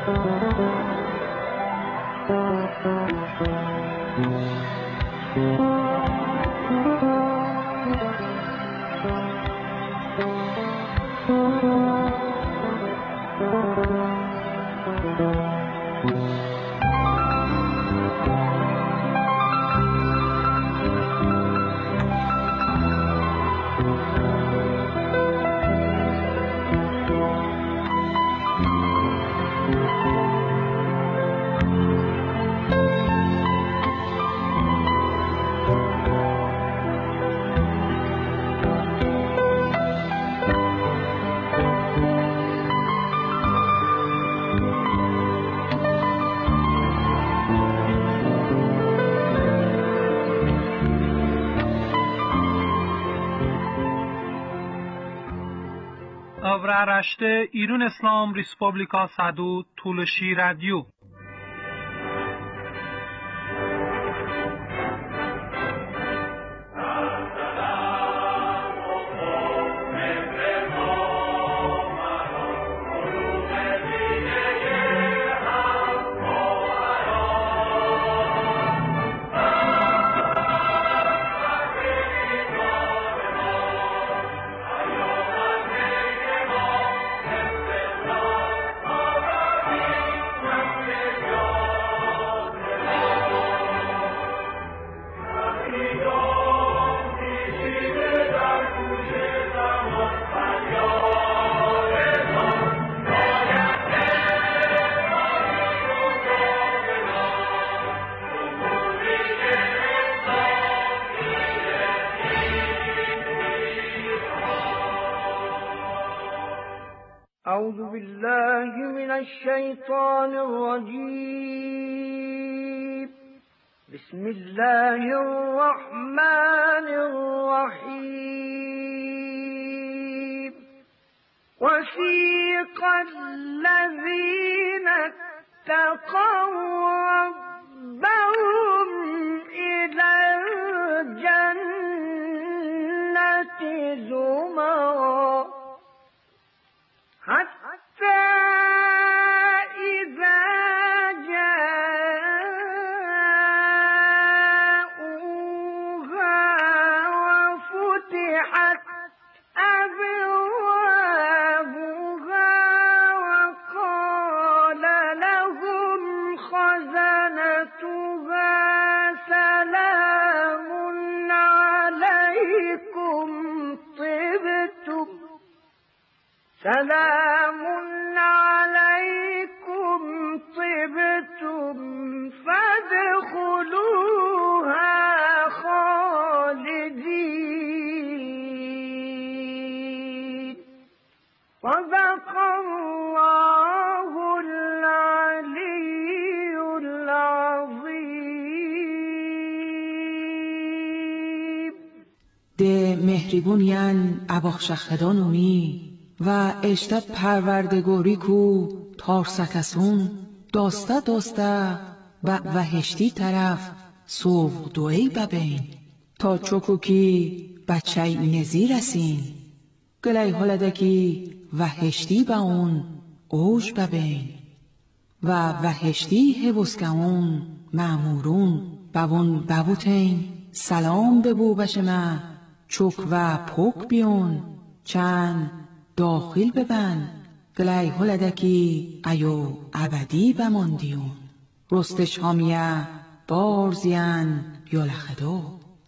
Avraaraște İran İslam Respublika Sadu Tulshi Radio. أعوذ بالله من الشيطان الرجيم بسم الله الرحمن الرحيم وسيق الذين اتقوا ربهم إلى الجنة زمرا حتى إذا جاءوها وفتحت أبوابها وقال لهم خزنتها سلام عليكم طبتم فادخلوها خالدين صدق الله العلي العظيم. ده مهربونیان اباخشخدانومی و اشته پروردگاری کو تارسکسون داسته و وحشتی طرف سوق دوئی ببین تا چوکو کی بچه نزی رسین گلی حالده کی وحشتی با اون اوش ببین و وحشتی حبوسکه اون معمورون بون ببوتین سلام ببو بشمه چوک و پوک بیون چند داخل ببن گلی هلدکی ایو ابدی بماندیون رستش هامیه بارزین یولخدو.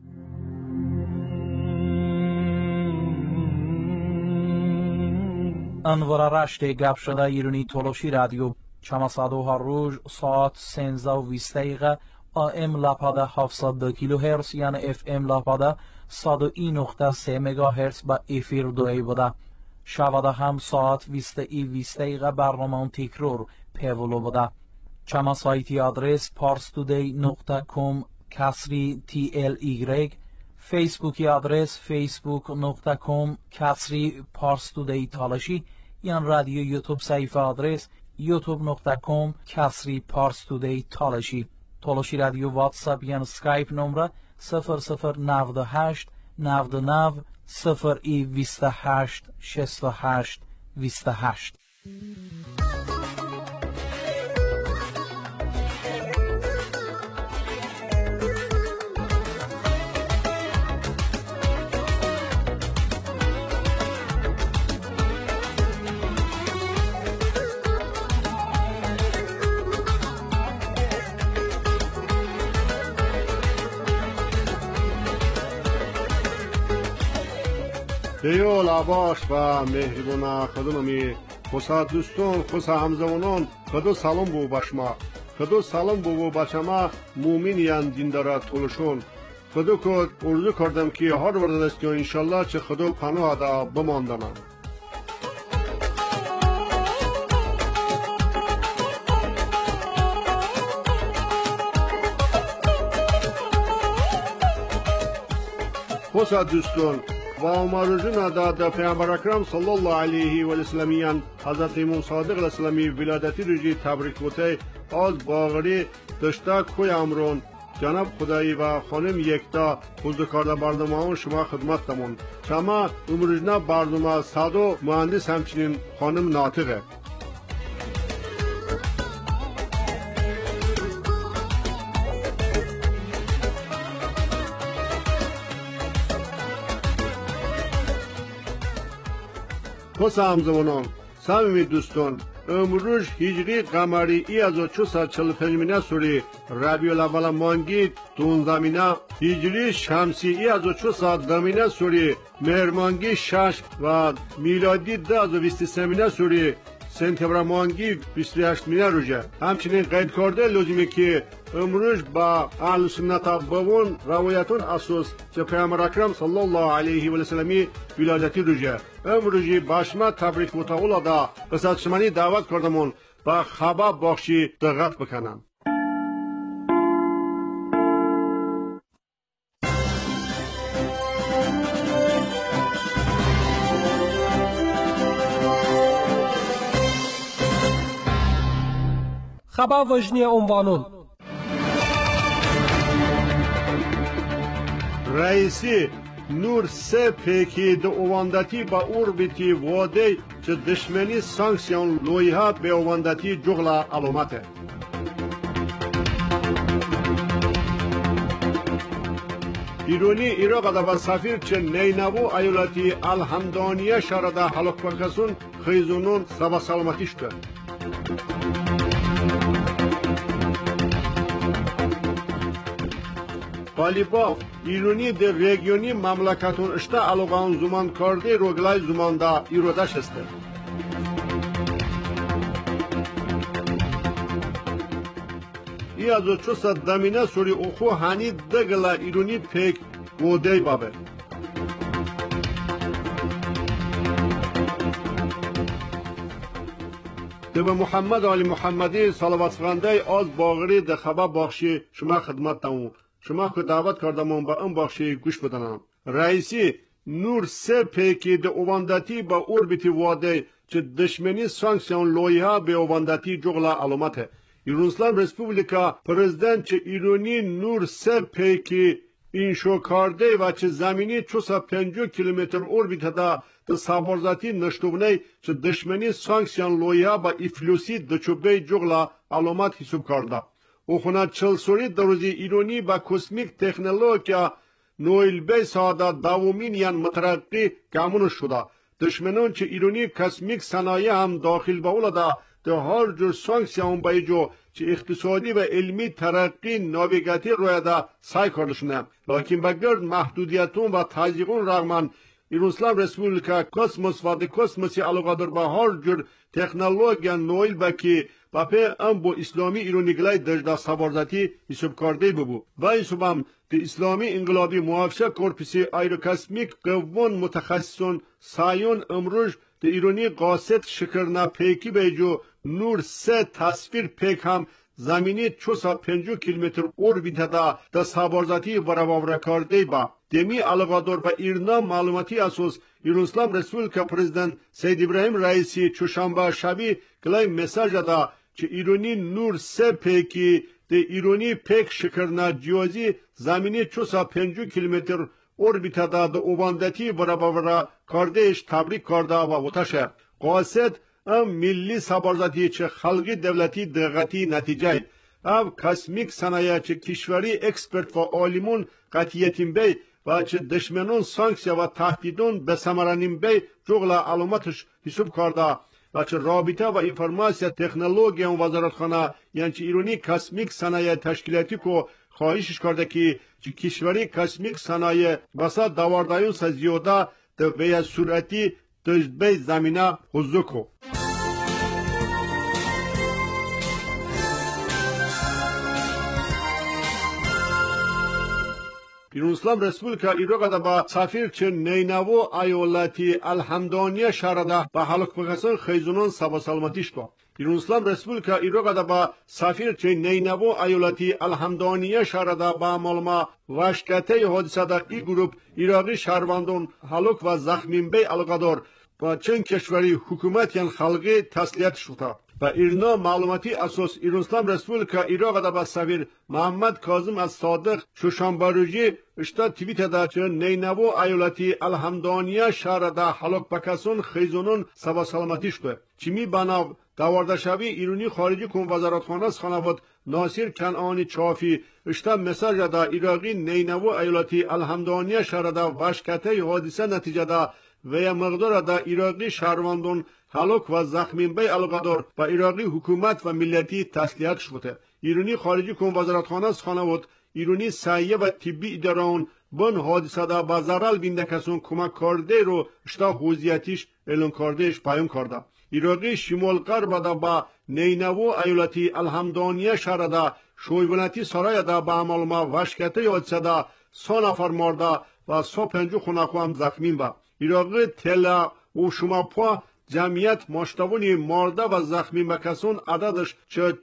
انوار رشت گپ شده ایرانی تولوشی رادیو چماسادوها روز ساعت 13:20 AM لاپاده 702 کیلوهرتز یعنی FM لاپاده 101.3 مگاهرتز با افیر دوی بوده. شواده هم ساعت 20:20 برنامه تکرار پیولو بوده. چما سایتی آدرس parstoday.com /TLY فیسبوکی آدرس facebook.com /parstoday تالشی یان رادیو یوتیوب صفحه آدرس youtube.com /parstoday تالشی تالشی رادیو واتساپ یان سکایپ نمره 0098 99 028 68 28. دیول عباس و مهربان خودمی خوصا دوستان خوصا همزمانان خدا سلام بو باشما خدا سلام بو باشما مومنیان دیندارا طولشون خدا که ارزو کردم که هر ورد است که انشالله چه خدا پناه دا بماندنم خوصا دوستان و امروزنا دا پیامبر اکرم صلی الله علیه و سلمیان حضرت امام صادق اسلامی ولادتی روزی تبریک بوده از باغری دشتا کوی امرون جناب خدایی و خانم یکتا حضور کرده برنامه شما خدمت دمون شما امروزنا برنامه سادو مهندس همچنین خانم ناطقه خوصا همزمانان صمیمی دوستان امروز هجری قمری ای از 445 سوری ربیع الاول مانگی دون زمینه هجری شمسی ای از 410 سوری مهر مانگی 6 و میلادی 2023 سوری سپتامبر مانگی 28 روزه همچنین قید کرده لازمه که امروز با اهل سنت بابون روایتون اساس که پیامبر اکرم صلی الله علیه و سلمی ولادتی روزه امروزی باشما تبریک متعال دا بسات شمانی دعوت کردمون با خبر بخشی دقت بکنن خبر وجنی عنوانون رئیسی نور سه پیکی دو اواندتی با اوربیتی واده چه دشمنی سانکسیون لویها به اواندتی جغلا علامته ایرانی ایراق دا با سفیر چه نینوو ایالتی الحمدانیه شرده حلق بکسون خیزونون سبا سلامتیشته طالبا ایرانی در رژیونی مملکتون اشته علاقه زمان کرده روگلای زمان دا ایرودش است. ای از 410 سوری اوخو هنی دگلا ایرانی پیک بوده بابه. به محمد علی محمدی صلوات فرنده از باغری ده خبر بخشی شما خدمت تموم. شما که دعوت کردم با اون بخشی گوش بدنم رئیسی نور سه پیکی ده اواندتی با اوربیتی واده چه دشمنی سانکسیون لویها به اواندتی جغلا علامته ایرانسلام رسپوبلیکا پرزیدنت چه ایرانی نور سه پیکی اینشو کرده و چه زمینی 450 کیلومتر اوربیت ده سابرزاتی نشتونه چه دشمنی سانکسیون لویها با افلوسی دچوبه جغلا علامت حساب کرده او خونه 40 سوری در روزی ایرانی با کسمیک تکنولوژیا نویل بی ساده دومین یان مترقی گمون شده دشمنان چه ایرانی کسمیک صنایع هم داخل با اولا ده هر جور سانکسیون بایجو چه اقتصادی و علمی ترقی ناویگاتی روی ده سعی کردشونه لیکن بگرد محدودیتون و تازیقون رغم ایرانسلام رسپوبلیکا کسموس و ده کسموسی علاقه در با هر جور تکنولوژیا نویل بکی و پی ام با اسلامی ایرانیگلای دجده سوارزاتی حساب کرده ببو و این صبح ده اسلامی انقلابی محافظه کورپسی ایروکسمیک قوان متخصصون سایون امروز ده ایرانی قاصد شکرنا پیکی بیجو نور سه تصویر پیک هم زمینی 450 کیلومتر اوربیت ده سوارزاتی برابر کرده با دمی علاقادار به ایرنا معلوماتی اساس ایرانسلام رسپوبلیکا پرزیدنت سید ابراهیم رئیسی چهارشنبه شبی گلای مساج داد که ایرانی نور سه پیکی ده ایرانی پیک شکرنا جیوزی زمینی 450 کیلومتر اوربیت ده اواندتی برابر کردهش تبریک کرده و وطشه قاصد ام ملی سبارزاتی چه خلقی دولتی دقتی نتیجه او کسمیک صنایع چه کشوری اکسپرت و عالمون قطعیتین بی و چه دشمنون سانکسیا و تهدیدون به ثمرانین بی جغل علامتش حساب کرده و چه رابطه و انفرماسیا تکنولوژی و وزارتخانه یعنی چه ایرانی کسمیک صنایع تشکیلاتی کو خواهشش کرده که کشوری کسمیک صنایع بسا دواردایون سزیوده ده به صورتی تجربه زمینه حضوکو. ایرانسلام رسپولیکا ایراق دا با سفیر چه نینوو ایالتی الحمدانیه شهرده به حلق بخصن خیزونان سبا سلامتیش با. ایرانسلام رسپولیکا ایراق دا با سفیر چه نینوو ایالتی الحمدانیه شهرده به معلومه وشکته حادثه دا ای گروپ ایراقی شهروندان حلق و زخمین بی القدار و چند کشوری حکومت یان خلقی تسلیت شده. و ایرنا معلوماتی اساس ایرانسلام رسپولیکا ایراق دا با سفیر محمد کاظم از صادق شوشانباروجی اشتا توییت دا چه نینوو ایالتی الحمدانیه شهر دا حلق بکسون خیزونون سبا سلامتی شده. چیمی بناو دواردشوی ایرانی خارجی کن وزارتخانه خانواد ناصر کنعانی چافی اشتا مساج دا ایراقی نینوو ایالتی الحمدانیه شهر دا وشکته حادثه نتیجه دا و مقدار دا ایراقی شهروندان هلاک و زخمین بی القدار و ایراقی حکومت و ملتی تسلیت شده. ایرانی خارجی کن وزارتخانه خانواد ایرانی سعیه و طبی اداران بن حادثه دا با ضرر بینده کسون کمک کرده رو اشتا حوزیتیش اعلان کردهش بیان کرده. ایراقی شمال غرب دا با نینوو ایالتی الحمدانیه شهر دا شویونتی سرای دا با معلومه وشکته حادثه دا 100 نفر مرده و 150 خونکو هم زخمین با. ایراقی تلا و شماپا جمعیت مشتوانی مرده و زخمی مکسون عددش چه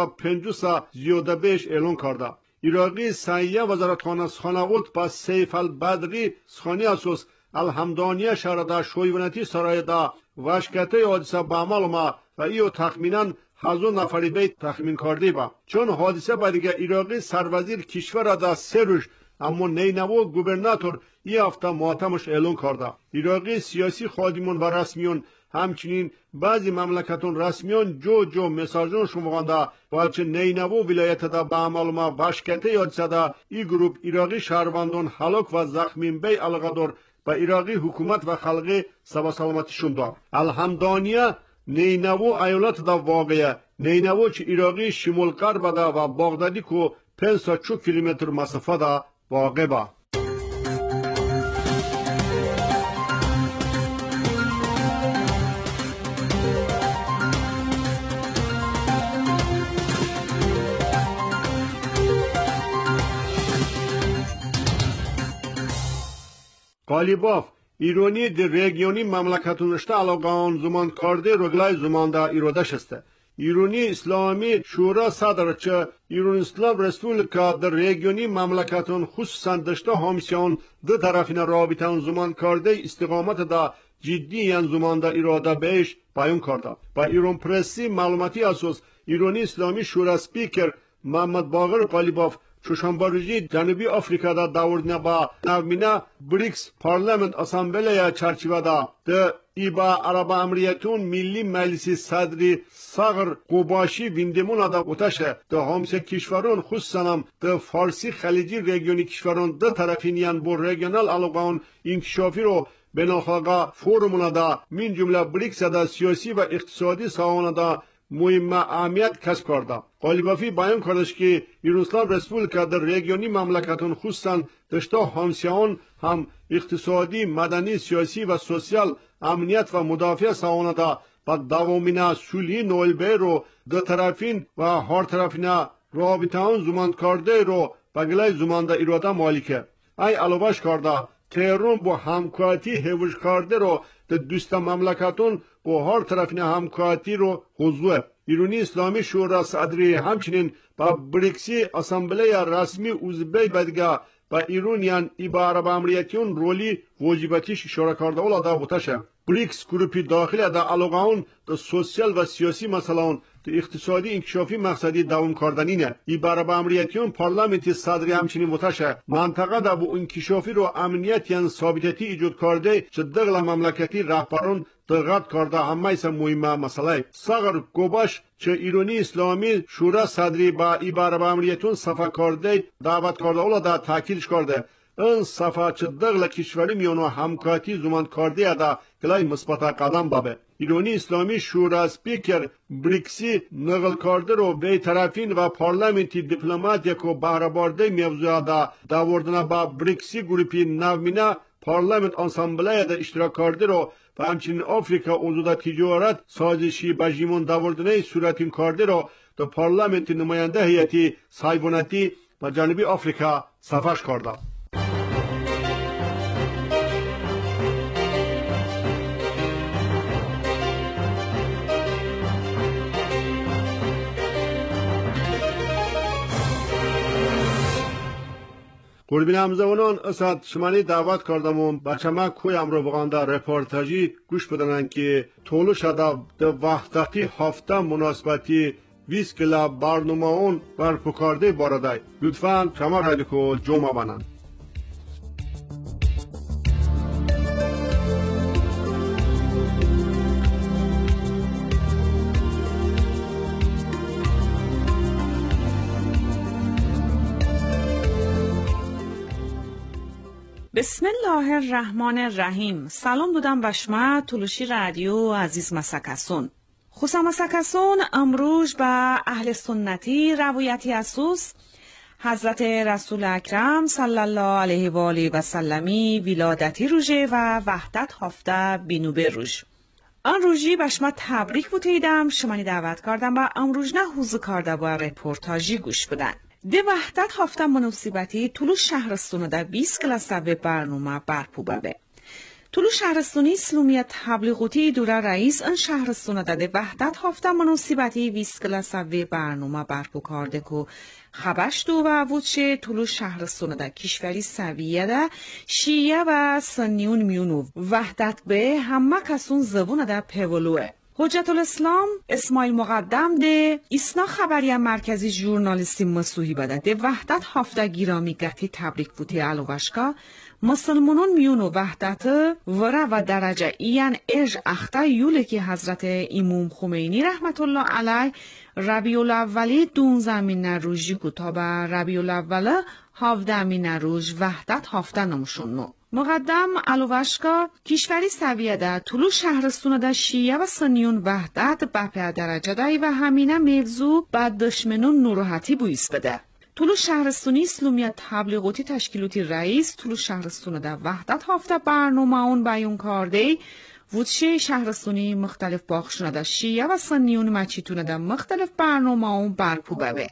450 زیاده بیش اعلان کرده. ایراقی سعیه وزارتخانه خانواد با سیف البدری سخانی اساس الحمدانیه شهر دا شویونتی سرای دا وشکته حادثه با معلومه و ایو تخمیناً 1000 نفری بیت تخمین کرده با. چون حادثه با دیگه ایراقی سروزیر کشور دا 3 روز اما نینوو گوبرناتور ای هفته ماتمش اعلان کرده. ایراقی سیاسی خادمون و رسمیون همچنین بعضی مملکتون رسمیان جو مساجون شموانده و چه نینوو ولایت دا به معلومه وشکته حادثه دا ای گروپ ایراقی شهروندان هلاک و زخمین بی القدار به ایراقی حکومت و خلقی سبا سلامتیشون دا. الحمدانیه نینوو ایالت دا واقعه. نینوو چه ایراقی شمال غرب دا و بغدادی کو 540 کیلومتر مسافه دا واقع با. قالیباف ایرانی در رژیونی مملکتونشته علاقان زمان کرده رگلای زمان دا ایراده شسته. ایرانی اسلامی شورا صدر چه ایران اسلام رسپولیکا در رژیونی مملکتون خصوصا دشته همسیان دو طرفین رابطه زمان کرده استقامت دا جدی یان زمان دا ایراده بهش بیان کرده. با ایران پرسی معلوماتی اساس ایرانی اسلامی شورا سپیکر محمد باقر قالیباف چوشنباروجی جنوبی آفریقا دا داوردنه با نومینه بریکس پارلمنت اسامبلیا چرچیوه دا ده ایبا عرب امریتون ملی مجلسی صدری صغر قباشی ویندمون دا اوتشه ده همسه کشوران خصوصا هم ده فارسی خلیجی رژیونی کشوران ده طرفینیان با رژیونال علاقان انکشافی رو بناخلاقا فورمونا دا من جمله بریکس دا سیاسی و اقتصادی ساوانه دا مهم اهمیت کسب کرده. قالیبافی بیان کردش که ایرانسلام رسپولیکا در رژیونی مملکتون خصوصا دشتا همسایان هم اقتصادی، مدنی، سیاسی و سوسیال امنیت و مدافع ساوانه دا با دوامین صلحی نوئلبه رو دو طرفین و هر طرفین رابطه آن زمان کرده رو بگلای زمان دا ایراده مالکه. ای علاوهش کرده تهران با همکاری حفظ کرده رو در دوست مملکتون با هر طرفین همکاری رو حضور. ایرانی اسلامی شورا صدری همچنین با بریکسی اسامبله رسمی عضوی بدگه با ایرانیان ایبا عرب امریتیون رولی واجباتیش اشاره کرده اولاده بوتشه. بریکس گروپی داخلی دا علاقه دا سوسیال و سیاسی مسئله ده اقتصادی انکشافی مقصدی دوام کردنینه. ایبا عرب امریتیون پارلمنتی صدری همچنین متشه منطقه دا بو انکشافی رو امنیت یان ثابتتی ایجاد کرده چه دغل مملکتی رهبران دقت کرده همه ایسا مهمه مسئله. صغر گوباش چه ایرانی اسلامی شورا صدری با ایبا عرب امریتیون صفحه کرده دعوت کرده اولا دا تاکیدش کرده این صفحه چه دغل کشوری میانو همکاری زمان کرده دا کلای مثبت قدم بابه. ایرانی اسلامی شورا سپیکر بریکسی نقل کرده رو به طرفین و پارلمنتی دیپلمات یکو بهره برده موضوع دا داوردن با بریکسی گروپی نومینه پارلمنت آنسامبله در اشتراک کرده را و همچنین آفریقا اوضاع تجارت سازشی بجیمون داوردنه صورتین کرده را در پارلمنت نماینده هیئتی سایبونتی و جنوبی آفریقا سفارش کرده. قربین همزمانان اسد شمانی دعوت کردم بچه کوی امرو بغانده رپورتاجی گوش بدنن که طولو شده ده وحدتی هفته مناسبتی 20 کلا برنامه اون برپا کرده بارده. لطفاً شما رادیو جمع بنن. بسم الله الرحمن الرحیم. سلام دودم بشما تولوشی رادیو عزیز مسکسون. خوصا مسکسون امروز با اهل سنتی روایتی اسوس حضرت رسول اکرم صلی الله علیه و آله و سلمی ولادتی روژه و وحدت هفته بینوبه روژ. آن روژی بشما تبریک بوتیدم شمانی دعوت کردم و امروز نه حوزه کرده با رپورتاجی گوش بدن. ده وحدت هفته مناسبتی طولو شهرستون ده 20 کلاس به برنامه برپو ببه. طولو شهرستونی اسلامیت تبلیغاتی دوره رئیس ان شهرستون ده وحدت هفته مناسبتی 20 کلاس به برنامه برپو کرده که خبرش دو و وچه طولو شهرستون ده کشوری سویه ده شیعه و سنیون میونو وحدت به همه کسون زبون ده پولوه. حجت الاسلام اسماعیل مقدم ده ایسنا خبری مرکزی ژورنالیستی مسیحی بده ده وحدت هفته گیرامی گتی تبریک بوتی علوشکا مسلمانون میونو وحدت وره و درجه ایان اج اخته یوله که حضرت امام خمینی رحمت الله علیه ربیع الاولی 12 روزی کتاب ربیع الاول 17 روز وحدت هفته نمشونو مقدم علوشکا کشوری سویه ده طولو شهرستون ده شیعه و سنیون وحدت بپه درجه ده و همینه موضوع بعد دشمنون نوراحتی بویس بده. طولو شهرستونی اسلامیت تبلیغاتی تشکیلاتی رئیس طولو شهرستون ده وحدت هفته برنامه اون بیان کرده وچه شهرستونی مختلف باخشونه ده شیعه و سنیون مچیتونه ده مختلف برنامه اون برپو ببه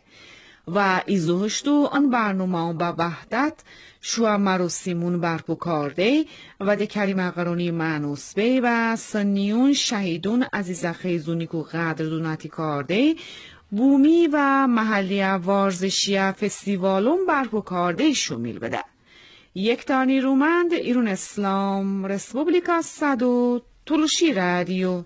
و ایزوهشتو آن برنامه اون با وحدت شو مراسمون برپو کرده و ده کریم قرانی معنوس به و سنیون شهیدون عزیز خیزونی که قدر دونتی کرده بومی و محلی وارزشی فستیوالون برپو کرده شمیل بده. یک تانی رومند ایران اسلام رسپوبلیکا صدو تولوشی رادیو.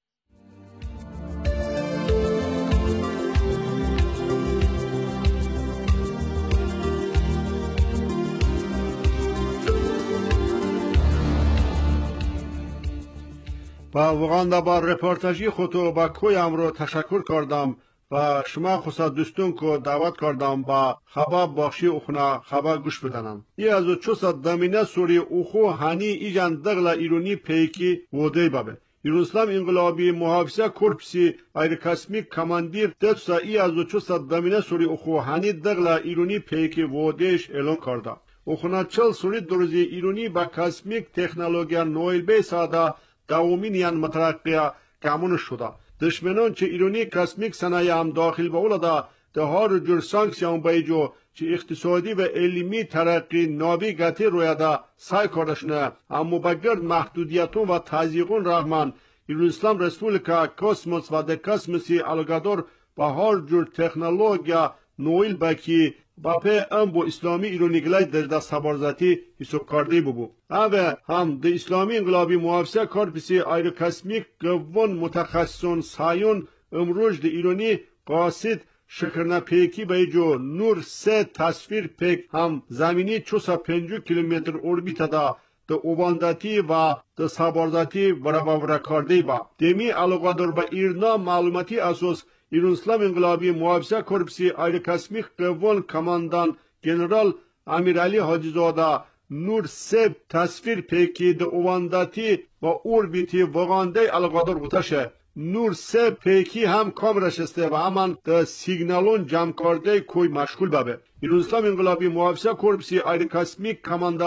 با واقعا با رپورتاجی خودتو با کوی امرو تشکر کردم و شما خصوصا دوستون که دعوت کردم با خبر بخشی اخنا خبر گوش بدنم. ای از 400 دمینه سوری اوخو هنی ایجان دغل ایرونی پیکی وده بابه. ایران اسلام انقلابی محافظه کورپسی ایرکاسمیک کماندیر دتسا ای از 400 دمینه سوری اوخو هنی دغل ایرونی پیکی ودهش اعلان کرده. اوخنا 40 سوری درزی ایرونی با کاسمیک تکنولوژیا نویل به ساده دومینیان مترقیه کامون شده. دشمنان چه ایرانی کاسمیک صنایع هم داخل به اولاده ده هر جور سانکسیون بیجو چه اقتصادی و علمی ترقی نابی گتی رویده سعی کردشنه اما بگرد محدودیتون و تضییقون رحمان ایران اسلام رسپولیکا کاسموس و ده کاسموسی الگادور با هر جور تکنولوژیا نویل بکی با پی با اسلامی ایرانی گلای در دست خبرزتی حساب کرده ببو. اوه هم ده اسلامی انقلابی محافظه کارپسی ایروکاسمیک گوون متخصصون سایون امروز ده ایرانی قاصد شکرنا پیکی بیجو نور 3 تصویر پیک هم زمینی 450 کیلومتر اوربیتا دا ده اوبانداتی و ده سابارزاتی برابر کرده با. دمی علاقادر با ایرنا معلوماتی اساس ایران اسلام انقلابی محافظه کورپسی ایروکاسمیک قوان کماندان جنرال امیرعلی حاجیزاده نور 3 تصویر پیکی ده اوانداتی و اوربیتی وگانده علاقادر بودشه. نور 3 پیکی هم کامرش استه و همان ده سیگنالون جمع کرده کوی مشغول ببه. ایران اسلام انقلابی محافظه کورپسی ایروکاسمیک کماندان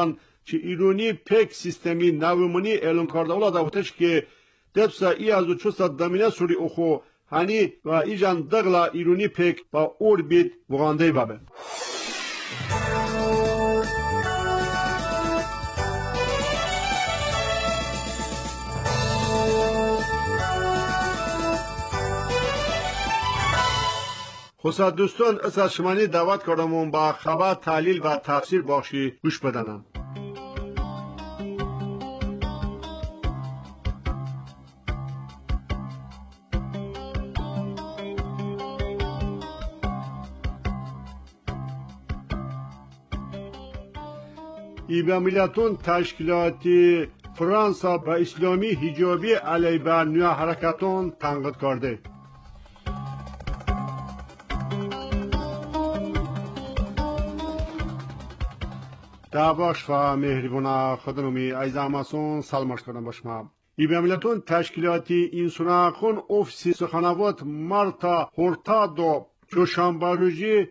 چه ایرانی پک سیستمی نومونی اعلان کرده اولا داوتش که دبسا ای از 400 دمینه سوری اخو هنی و ایجان دغلا ایرانی پک با اوربیت وغانده بابه. خصوصا دوستان از شمانی دعوت کردم با خبر تحلیل و تفسیر بخشی گوش بدنم. ایبا ملیتون تشکیلاتی فرانسا با اسلامی حجابی علیه بر نوع حرکتون تنقید کرده. دعواش و مهربان خدمومی ایزاماسون سلامش کنم باشم. ایبا ملیتون تشکیلاتی اینسونا خون افسی سخنوات مارتا هورتادو چوشنبه روزی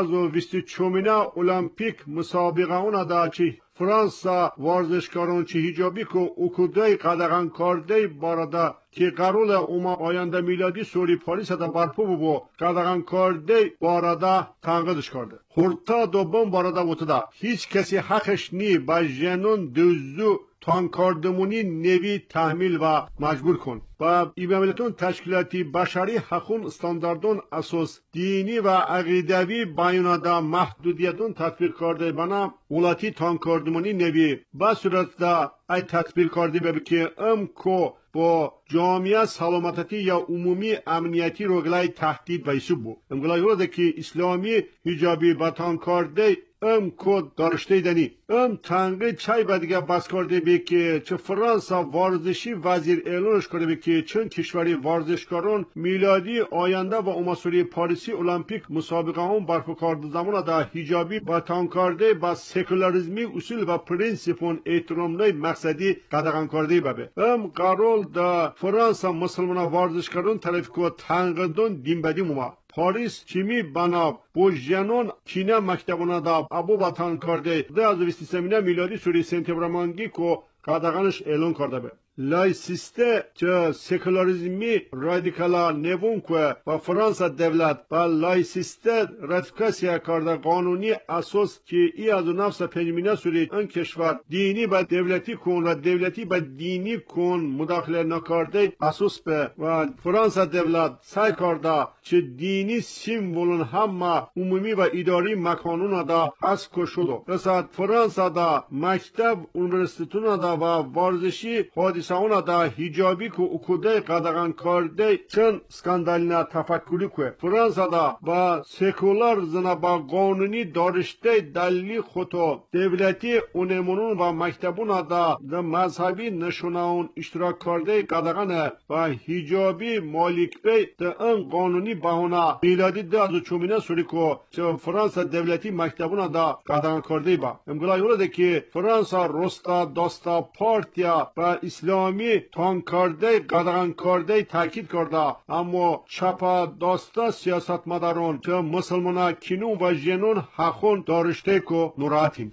2024 المپیک مسابقه اون دا چی فرانسا ورزشکاران چی حجابی کو اوکودای قدغن کرده بارده که قرول اوما آینده میلادی سوری پاریس دا برپو بو قدغن کرده بارده تنقیدش کرده. هورتا دوم بارده بوده هیچ کسی حقش نی با جنون دوزو تانکاردمونی نوی تحمیل و مجبور کن و ایباملتون تشکیلاتی بشری حقون استانداردون اساس دینی و عقیدوی بیانادا محدودیتون تطبیق کرده بنا اولاتی تانکاردمونی نوی با صورت دا ای تطبیق کرده ببی که کو با جامعه سلامتی یا عمومی امنیتی رو گلای تهدید و ایسوب بود. امگلای رو ده که اسلامی حجابی بطان کرده کد داشته دنی تنقید چای با دیگه بس کرده بی که چه فرانسا ورزشی وزیر اعلانش کرده بی که چون کشوری ورزشکاران میلادی آینده و اماسوری پاریسی المپیک مسابقه هم برپا کرده زمان دا حجابی بطان کرده با سکولاریزمی اصول و پرینسیپون احترامنای مقصدی قدغن کرده ببه قرار دا فرانسا مسلمان ورزشکاران طرف که تنقیدون دین بدی موما پاریس چیمی بنا بو جنون کینه مکتبونه دا ابو بطان کرده 2023 میلادی سوری سنتبرمانگی که قدغنش اعلان کرده به لایسیسته چه سکولاریزمی رادیکالا نوون که با فرانسا دولت با لایسیسته راتیفیکاسیا کرده قانونی اساس که ای از نفس پنجمینه سوری ان کشور دینی با دولتی کن و دولتی با دینی کن مداخله نکرده اساس به و فرانسا دولت سعی کرده چه دینی سیمبولون هم عمومی و اداری مکانون دا از کشودو رسد فرانسا دا مکتب اونیورسیتون دا و ورزشی حادثه اون دا حجابی که اوکوده قدغن کرده چند سکاندالینا تفکری که فرانسا دا با سکولار زنا با قانونی دارشته دلیلی خودو دولتی اونمونون و مکتبون دا مذهبی نشوناون اشتراک کرده قدغن و حجابی مالک بی دا ان قانونی بهونه میلادی 2024 سوری که چه فرانسا دولتی مکتبون دا قدغن کرده با امگلای اون که فرانسا رستا داستا پارتیا و اسلامی تان کرده قدغن کرده تاکید کرده اما چپا داستا سیاست مدارون که مسلمان کینون و جنون حقون دارشته که نوراتیم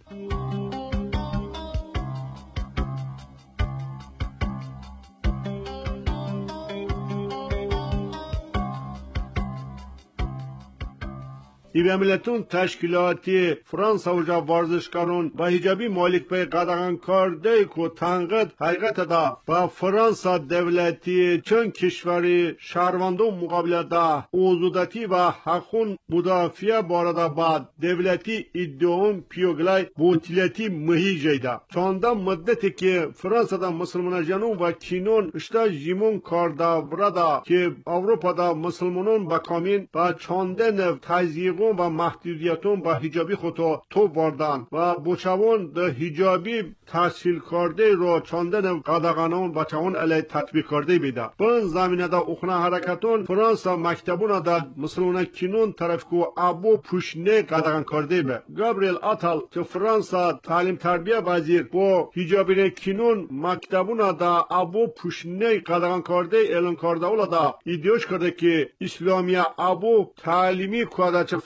ایبا ملیتون تشکیلاتی فرانسا و جا ورزشکاران با حجابی مالک به قدغن کرده که تنقید حقیقت دا با فرانسا دولتی چون کشوری شهروندون مقابل دا اوزودتی و حقون مدافع بارده بعد دولتی ادعون پیوگلای بوتیلیتی مهیجه دا چونده مدتی که فرانسا دا مسلمان جنون و کینون اشتا جیمون کرده برده که اوروپا دا مسلمانون با کامین با چونده نو تزیقون و محدودیتون با حجابی خودو تو بردن و بچوان ده حجابی تحصیل کرده رو چاندن قدغنون بچوان علی تطبیق کرده بیده بن زمینه دا اخنا حرکتون فرانسا مکتبون دا مسلمان کینون طرف کو ابو پوشنه قدغن کرده به گابریل اتل که فرانسا تعلیم تربیه وزیر با حجابی کینون مکتبون دا ابو پوشنه قدغن کرده اعلان کرده اولا دا ایدیوش کرده که اسلامی ابو تعلیمی کده چه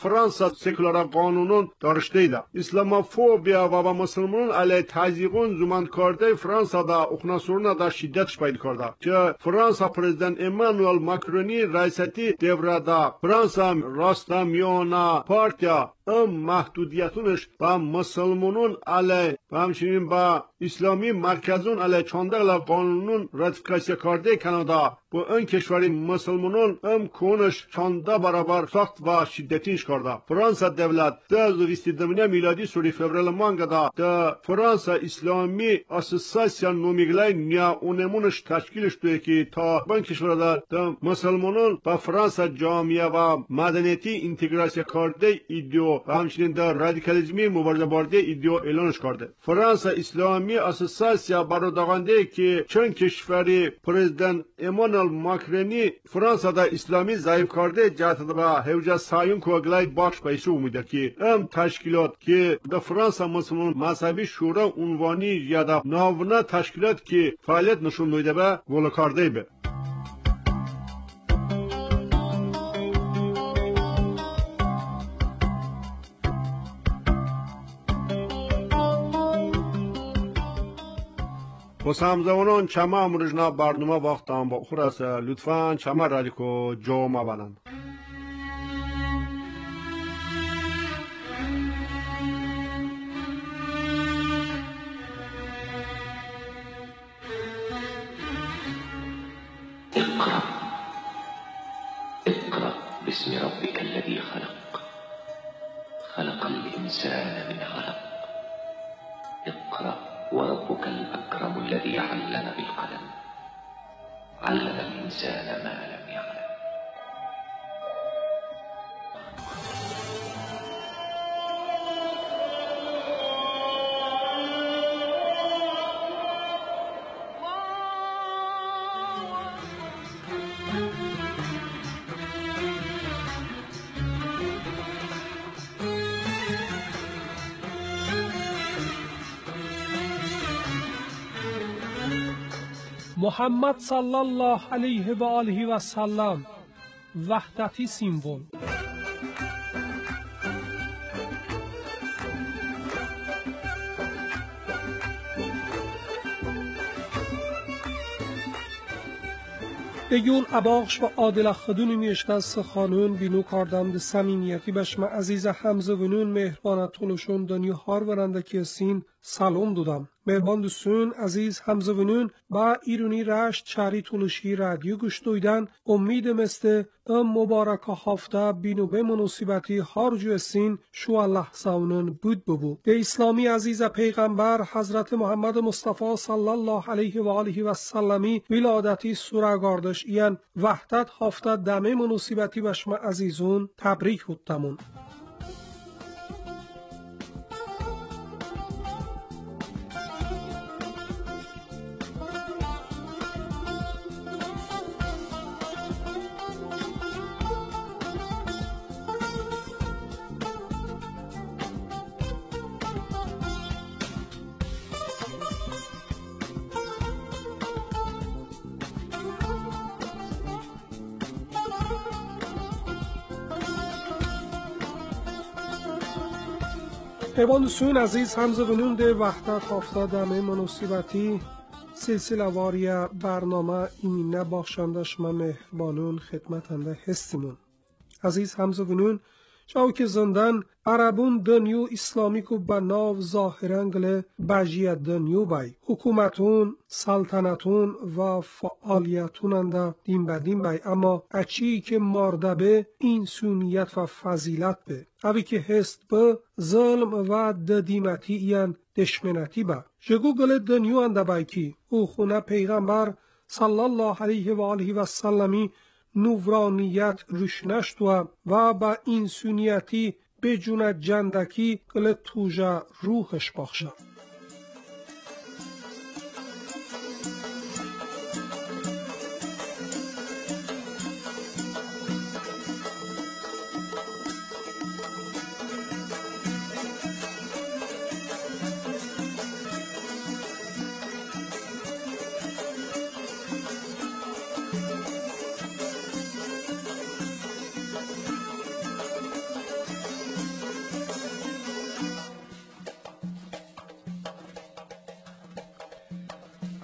Fransa sekulara qonunun darışdıydı. İslamofobiya və müsəlmanın ələ təzyiqun zaman kardə Fransada oxunasuruna da şiddət şpaydı karda. Ki Fransa prezident Emmanuel Macron'ی رئیستی devrada Fransa rastlamiyona partiya محدودیتونش با مسلمانون علی و همچنین با اسلامی مرکزون علی چاندقل قانونون راتیفیکاسیا کرده کانادا با این کشوری مسلمانون کنش چانده برابر سخت و شدتینش کرده. فرانسا دولت در 22 میلادی سوری فبرال مانگدا در فرانسا اسلامی اساسیاسیون نومیگلای نیا اونمونش تشکیلش توی که تا این کشور در مسلمانون با فرانسا جامعه و مدنیتی انتگراسیا کرده ایدئو و همچنین در رادیکالیزمی مبارزه برده ایدئو اعلانش کرده. فرانسا اسلامی اساسیاسیا برادرانده که چند کشوری پرزیدنت امانوئل ماکرونی فرانسادا اسلامی ضعیف کرده جهت به حوزه سایون کوگلای باکس پیشو اومده که تشکیلات که در فرانسا مسلمان مذهبی شورا عنوانی یا در ناونه تشکیلات که فعالیت نشون میده به گل کرده به همزمانان چما امروزنا برنامه وقتم با خور است لطفاً چما رادیو جو ما بلند اقرأ باسم ربك الذي خلق خلق الإنسان من علق اقرأ وربك الأكرم الذي علم بالقلم علم الإنسان ما لم يعلم. محمد صلی الله علیه و آله و سلم وحدتی سیمبل. بگون اباخش و عادل خدونی میشت از سخانون بینو کاردم سمینیتی بشم عزیز حمزه ونون مهربانت طولشون دنیا هار ورنده که سین سلام دودم. مهربان دوستون عزیز حمزه ونون با ایرونی رشت چاری طولشی رادیو گوش دویدن امید مثل مبارکه هفته بینو به مناسبتی هارجو سین شو الله ساونن بود ببو. ده اسلامی عزیز پیغمبر حضرت محمد مصطفی صلی الله علیه و آله و سلمی ولادتی سورگاردش این وحدت هفته دمه مناسبتی بشم عزیزون تبریک بودتمون. پیوان دوستون عزیز حمزه ونون ده وحدت هفته دمه مناسبتی سلسله واری برنامه ایمینه بخشندش من مهربانون خدمتنده هستیمون. عزیز حمزه ونون شاو که زندن عربون دنیو اسلامی کو بناو ظاهرنگل بجیه دنیو بای حکومتون سلطنتون و فعالیتون انده دین بدین بای اما اچی که ماردبه این سونیت و فضیلت به اوی که هست به ظلم و ددیمتی این دشمنتی با جگو گل دنیو انده بای کی او خونه پیغمبر صلی الله علیه و آله و سلمی نورانیت روشنشت و با انسانیتی بجون جندکی گل توجه روحش بخشد.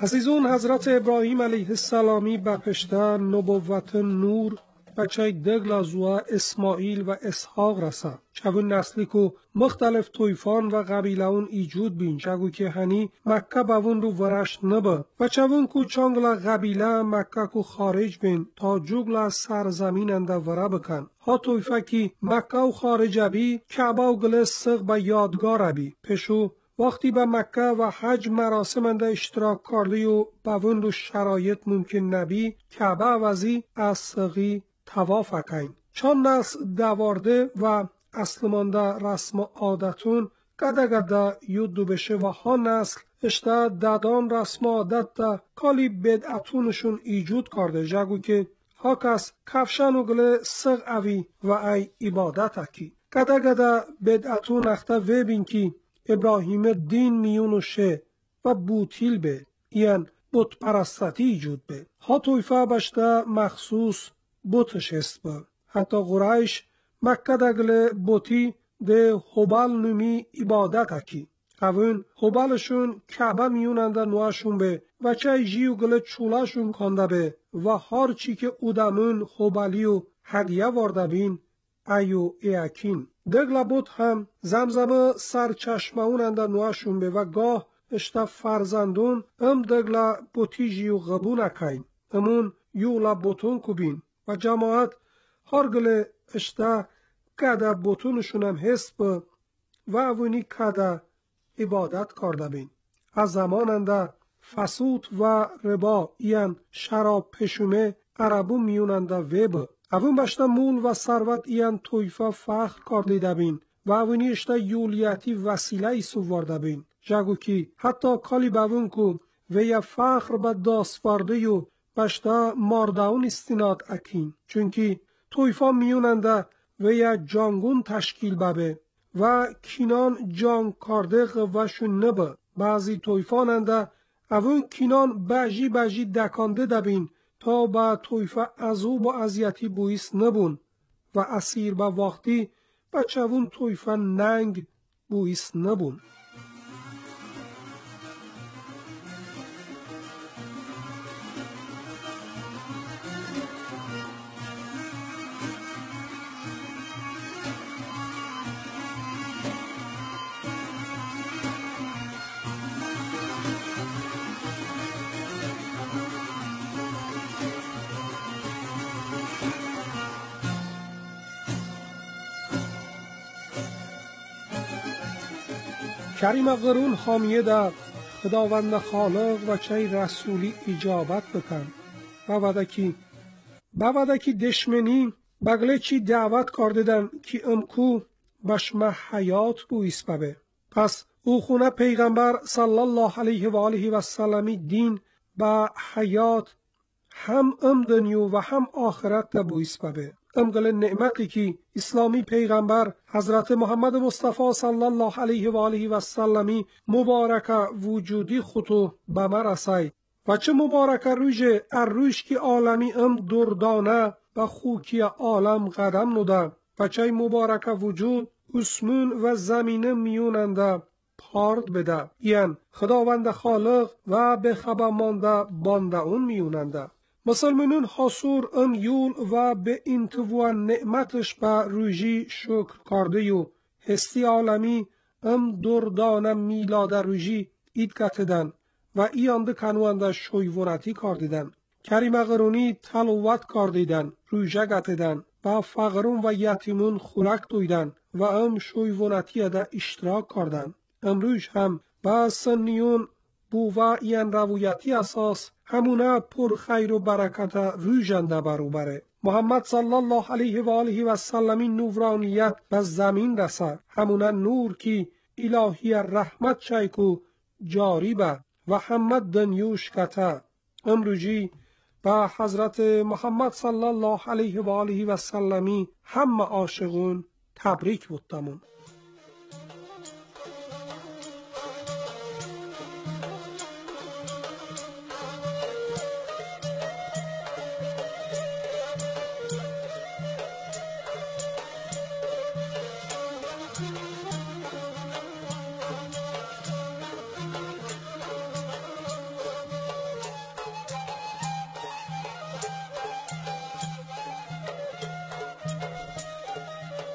عزیزون، حضرت ابراهیم علیه السلامی به پشته نبوت نور بچه دگل زوا اسماعیل و اسحاق رسا. چون نسلی کو مختلف تویفان و قبیله اون ایجود بین. چگو که هنی مکه باون رو ورش نبا. و چون کو چانگلا قبیله مکه کو خارج بین تا جوگلا سرزمین انده ورا بکن. ها تویفه کی مکه و خارج بی کعبه و گل سق با یادگار بی. پشو وقتی به مکه و حج مراسم انده اشتراک کردی و باون رو شرایط ممکن نبی کعبه عوضی از سقی تواف اکین. چون نسل دوارده و اصلمانده رسم عادتون گده گده یودو بشه و ها نسل اشته دادان رسم عادت دا کالی بدعتونشون ایجود کرده. جگو که ها کس کفشن و گله سق اوی و ای عبادت اکی. گده گده بدعتون اخته ویبین کی ابراهیم دین میونو شه و بوتیل به این بت پرستتی ایجود به. ها تویفه بشته مخصوص بوتش است با. حتی قریش مکه دگل بوتی ده هبال نمی عبادت اکی. اوون هبالشون کعبه میوننده نواشون به و چه جیو گل چولاشون کنده به و هر چی که اودمون هبالی و هدیه وارده بین ایو ایکین. دگل بوت هم زمزمه سرچشمه اوننده نواشون به و گاه اشتا فرزندون دگل بوتی جیو غبون اکین. امون یولا بوتون کبین. و جماعت هرگل اشته کده بوتونشون هم حس با و اونی کده عبادت کرده بین. از زماننده فسود و ربا این شراب پشومه عربو میوننده ویبا. اون بشته مول و ثروت این تویفه فخر کرده بین و اونی اشته یولیتی وسیله ای سوارده بین. جگو کی حتی کالی باون کو و یا فخر به داستوارده و بشته مارداون استیناد اکین. چونکی تویفا میوننده و یا جانگون تشکیل ببه و کینان جان کارده غوشون نبه. بعضی تویفاننده اون کینان بجی دکانده دبین تا با تویفه عذوب و عذیتی بویس نبون و اسیر با وقتی بچه اون تویفه ننگ بویس نبون. کریم قرون حامیه در خداوند خالق و چه رسولی اجابت بکن. بوده کی دشمنی بگله چی دعوت کردن که امکو بشمه حیات بویس ببه. پس او خونه پیغمبر صلی الله علیه و آله و سلمی دین با حیات هم دنیو و هم آخرت دا بویس ببه. امگل نعمتی که اسلامی پیغمبر حضرت محمد مصطفی صلی الله علیه و آله و سلمی مبارک وجودی خودو به ما رسای و چه مبارک روش که عالمی دردانه و خوکی عالم قدم نده و چه مبارک وجود اسمون و زمینه میوننده پارد بده. این خداوند خالق و به خبر مانده بانده اون میوننده. مسلمانون حصور یول و به انتوان نعمتش به روژی شکر کرده و هستی عالمی دردانه میلاد روژی اید کتدن و ایانده کنوانده شویونتی کردیدن. کریم قرونی تلوت کردیدن، روژه گتدن و فقرون و یتیمون خورک دویدن و شویونتی ده اشتراک کردن. امروز هم با سنیون بووا این رویتی اساس همونه پر خیر و برکت روژنده بروبره. محمد صلی الله علیه و آله و سلمی نورانیت به زمین رسه. همونه نور کی الهی رحمت چایکو جاری به و همه دنیوش کته. امروزی با حضرت محمد صلی الله علیه و آله و سلمی همه عاشقون تبریک بودتمون.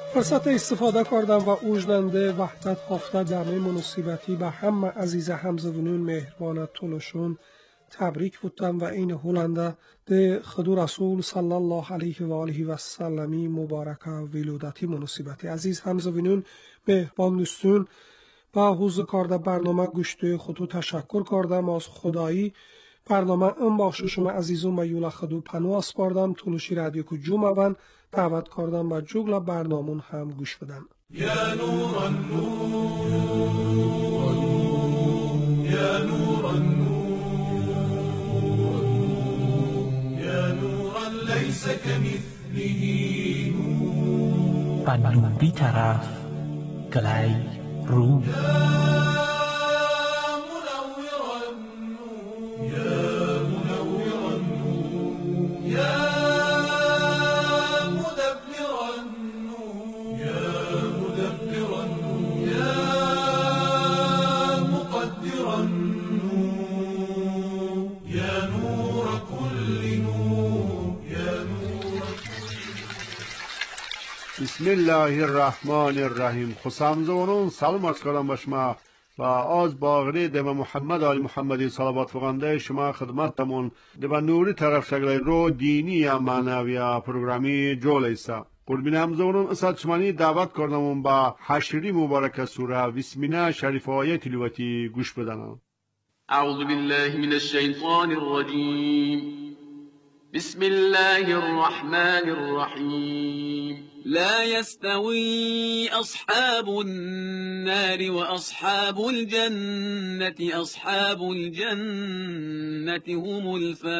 فرصت استفاده کردم و اوجننده وحدت هفته دمه مناسبتی به همه عزیز همزبونون مهربان تولشون تبریک بودم و این هولنده ده خدو رسول صلی الله علیه و آله و سلمی مبارکه ولودتی مناسبتی عزیز همزبونون مهربان دوستون با حضور کرده برنامه گوشته خودو تشکر کردم از خدایی برنامه ام باخش شما عزیزون و یولا خدو پنو اسپاردم تولشی رادیو کو جومون دعوت کردم و جوگل برنامون هم گوش بدن یا نور النور یا نور النور یا نورا لیس کمثله نور بنوری طرف گلی رو بسم الله الرحمن الرحیم. خوشامزونون سلام عرض کردم به شما و از باغری دم محمد آل محمدی صلوات فرستنده شما خدمتتون دم نوری طرف شغله رو دینی یا معنوی یا پروگرامی جول است. قربان همزونون اسات شمانی دعوت کردم با حشری مبارک سوره بسم شریف آیه تلاوتی گوش بدن. اعوذ بالله من الشیطان الرجیم. بسم الله الرحمن الرحیم. لا يستوي أصحاب النار وأصحاب الجنة أصحاب الجنة هم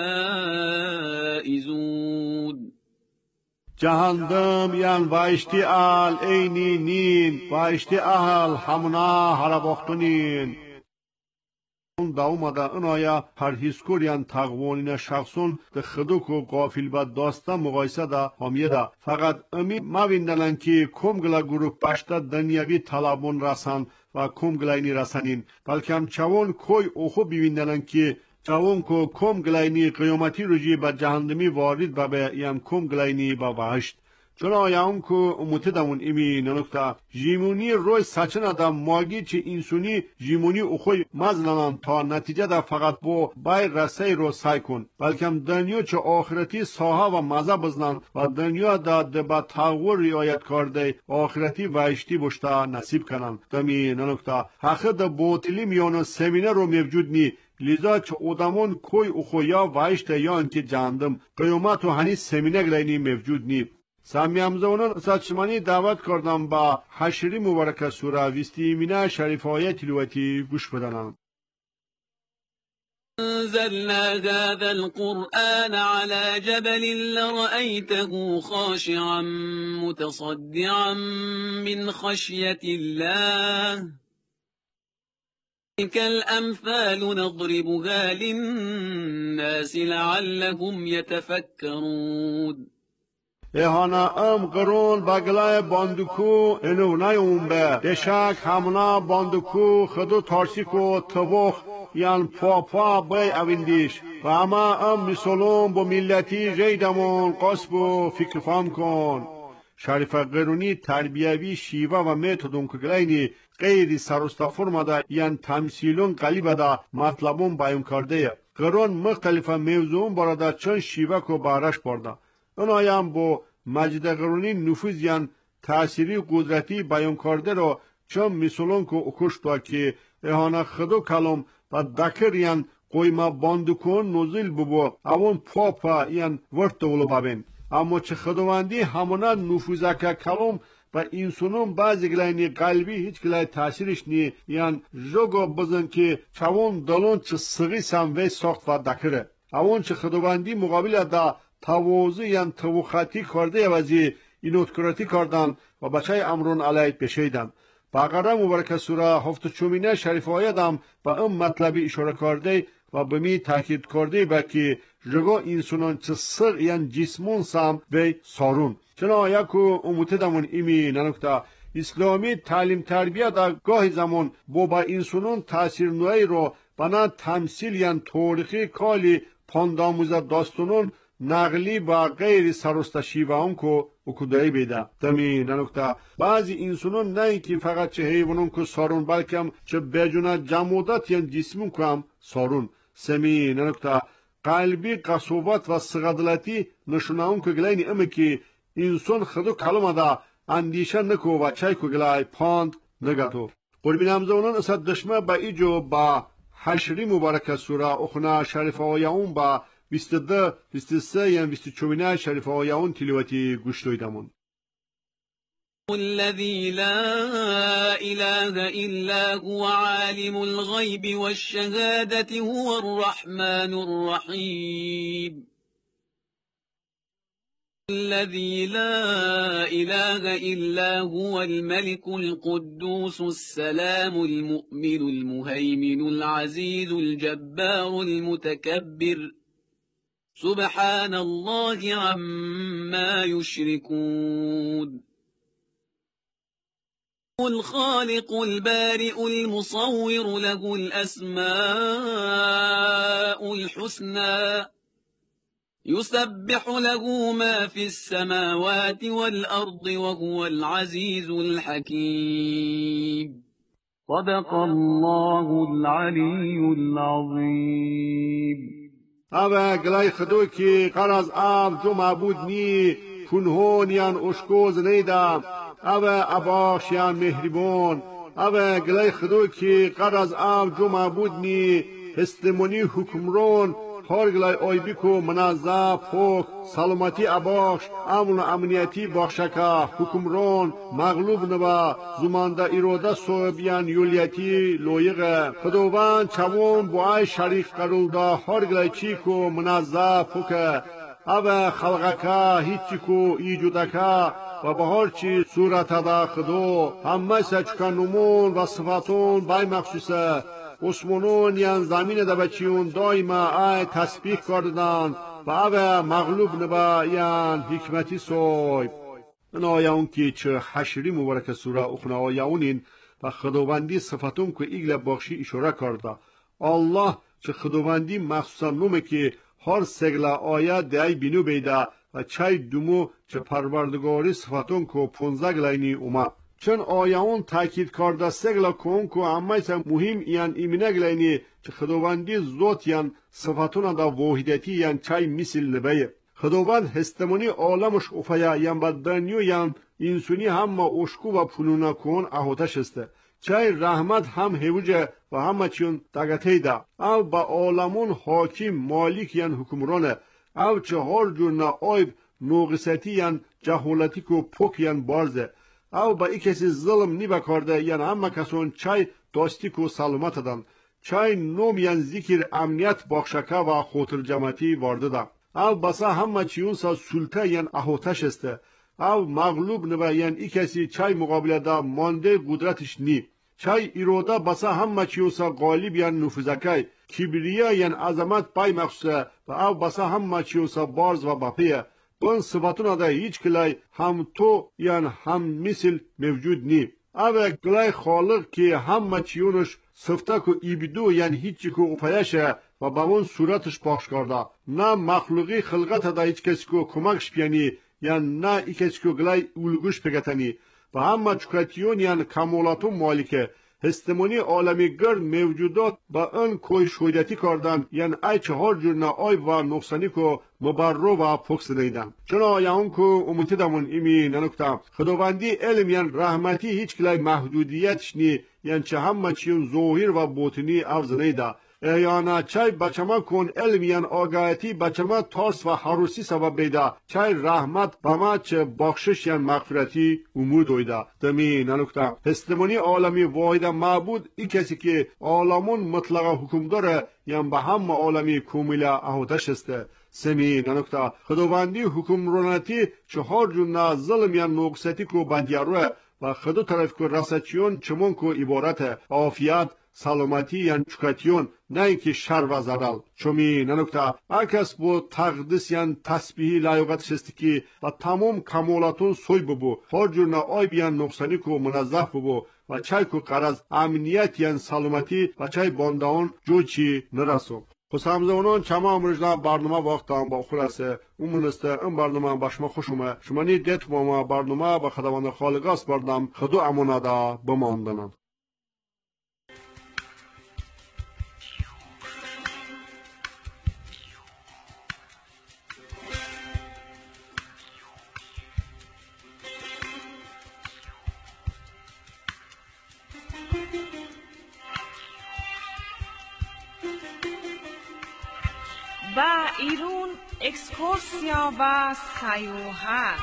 الفائزون. جهنم یان باشتی آل اینی نین باشتی آل همنا هرباختنین. داومدا انایا پرهیزکار یان تقوانین شخصون ده خدوک و قافل بد داستا مقایسه دا همیه دا فقط امی ما ویندلن که کمگلا گروه باشتا دنیاوی طلبون رسان و کمگلاینی رسانین بلکه هم چوان کوی اوخو بیویندلن که چوان کو کمگلاینی قیامتی رجی با جهنمی وارد بابه یان کمگلاینی با بهشت. چون آیام که متدمون ایمی ننکتا جیمونی روی سچن آدم ماگی چه انسونی جیمونی اخوی مزلنان تا نتیجه دا فقط با بای رسای رو سای کن بلکه هم دنیا چه آخرتی ساها و مزه بزنن و دنیا دا با تغویر ریایت کرده آخرتی وحشتی بشتا نصیب کنن. دمی ننکتا حقه دا باطلی میان سمینه رو موجود نی لیزا چه ادمون کوی اخو یا وحشت یا انتی جهندم قیامت و هنی سمینه گلینی موجود نی. سامی همزونان اسات شمانی دعوت کردم با حشری مبارک سوره ویستیمینه شریف آیه تلاوتی گوش بدنم. انزلنا هذا القرآن على جبل لرأيته خاشعا متصدعا من خشية الله تلك الأمثال نضربها للناس لعلهم يتفكرون. ehana am qarol baglay banduku enu nayum be deshak hamna banduku khudu tarsiko tavokh yan papa bay avindish va ama am misolom bo millati jeydamon qasbu fikrfam kon sharifa qeruni tarbiyavi shiva va metodun kuglayni غیری سروستا فرمادا یان تمثیلون قلیبدا مطلبون بیان کرده قرون مختلف موضوعون برادا چون شیوه کو بارش برده اونایم با مجد قرونی نفوذ یان تأثیری قدرتی بیان کرده رو چون مثلون کو اکشتا که اهانا خدو کلم و دکر یان قویما باندکون نزیل ببو اون پاپا یان ورد اولو بابین اما چه خدواندی همونا نفوذکا کلم و انسانون بعضی گلینی قلبی هیچ گلای تأثیرش نی یان جوگو بزن که چون دلون چه سگی سموی ساخت و دکره اون چه خدواندی مقابل دا تواضع یان توخاتی کرده وزی اینوتکراتی کردن و بچه امرون علیت بشیدن. بقره مبارک سوره هفت چومینه شریف آیدم با ام مطلبی اشاره کرده و به می تاکید کرده با که جگو انسانان چه سر یان جسمون سام به سارون. چون آیا که امتدمون ایمی ننکتا اسلامی تعلیم تربیه دا گاهی زمان با انسانان تاثیر نوعی رو بنا تمثیل یان تاریخی کالی پانداموزه داستانون نقلی با غیر سرستشی و اون کو کدایی بیده دمی ننکتا بعضی انسانون نه اینکه فقط چه حیوانون که سارون بلکه چه بجونه جمودت یا جسمون که هم سارون سمی ننکتا قلبی قصوبت و سغدلتی نشونه اون که گلینی امه که انسان خودو کلمه دا اندیشه نکو و چای که گلای پاند نگتو قربین همزونان اسد دشمه با ایجو با حشری مبارک سوره اخنا شریف آیاون با 22 23 یا 24 شریف آیاون تلاوتی گوش دویدمون الذي لا إله إلا هو عالم الغيب والشهادة هو الرحمن الرحيم الذي لا إله إلا هو الملك القدوس السلام المؤمن المهيمن العزيز الجبار المتكبر سبحان الله عما يشركون الخالق البارئ المصور له الأسماء الحسنى يسبح له ما في السماوات والأرض وهو العزيز الحكيم صدق الله العلي العظيم اوه گلای خدو که قرز آب جو معبود نی کنهون یان اشکوز نیدم اوه اباش یان مهربون اوه گلای خدو که قرز آب جو معبود نی هستمونی حکمرون هر گلای آیبیکو منازه پوک سلامتی اباش امن و امنیتی بخشکا حکمرون مغلوب نبا زمانده ایروده صوبیان یولیتی لویغه خدوبان چوون بوای شریک قرول دا هر گلای چیکو منازه پوکه اوه خلقکا هیچیکو ایجودکا و به هر چی صورت دا خدو همه سچکا نمون و صفاتون بای مخصوصه اسمونون یان زمین دا بچیون دایما آی تسبیح کردن و اوه مغلوب نبا یان حکمتی سویب این آیاون که چه حشری مبارک سوره اخنا آیاونین و خداوندی صفاتون که ایگل بخشی اشاره کرده الله چه خداوندی مخصوصا نومه که هر سگل آیه دعی بینو بیده و چای دومو چه پروردگاری صفاتون که 15 گلینی اومد چون آیاون تاکید کرده سگل کن که همه مهم یان ایمینه گلینی چه خداوندی زوت یان صفاتون دا واحدتی یان چای مثل نبیه خداوند هستمونی عالمش افیا یان بدنیو یان انسونی هم اشکو و پنونه کن احوتش استه چای رحمت هم هیوجه و همه چون دگته ده او با عالمون حاکم مالک یان حکمرانه او چه هر جور نه آیب نوغستی یان جهولتی که پوک یان بارزه او با ای کسی ظلم نی بکرده یان همه کسون چای داستی که سلامت دن چای نوم یان ذکر امنیت بخشکه و خاطر جمعیتی وارده ده او بسا همه چیون سا سلطه یان احوتش استه او مغلوب نبا یان ای کسی چای مقابله ده مانده قدرتش نی چای ایروده بسا همه چیون سا غالب یان نفوذکه کبریه یان عظمت پای مخصوصه و او بسا همه چیون سا بارز و بپیه اون صفاتون ده هیچ کلای هم تو یان هم مثل موجود نی اوه کلای خالق که همه چیونش صفته که ایبیدو یان هیچی که اپایشه و با اون صورتش پاکش کرده نه مخلوقی خلقت ده هیچ کسی که کمکش بیانی یان نه ای کسی که گلای اولگوش پگتنی و همه چکتیون یان کمولاتون مالکه هستمونی عالمی گرد موجودات با اون کوی شویدتی کردن یعنی ای چهار جور نه آی و نقصانی که مبرو و پکس دیدن چون آیان که امتی دمون ایمی ننکتم خداوندی علم یعنی رحمتی هیچ کلای محدودیتش نی یعنی چه همه چیون ظاهر و باطنی عوض نیده ایانا چای بچما کن علم یعنی آگاهی بچما ترس و حروسی سبب بیده چای رحمت بما چه بخشش یعنی مغفرتی امود ویده دمی ننکتم هستمونی عالمی واحد معبود ای کسی که عالمون مطلق حکم داره یعنی به همه عالمی کاملا احوطش استه سمی ننکتا خداوندی حکمرانتی چهار جون ظلم یعنی نقصتی که بندیاروه و خدو طرف که رسچیون چمون که عبارت عافیت سلامتی یعنی چکتیون نه اینکه شر و زرال چمی ننکتا هرکس با تقدس یعنی تسبیحی لایقتش است که و تمام کمالاتون سوی ببو هر جور نه آیب یعنی نقصانی که منظف ببو و چای که قرض امنیت یعنی سلامتی و چای باندهان جو چی نرسو همزمانان چما امروزda برنامه وقتم با خلاصه اونسته این برنامه با شما خوش اومد. شما نی دیت با ما برنامه با خداوند خالقاس بردم خدو امانه دا بماندنم. و ایرون اکسکورسیا و سیاحت.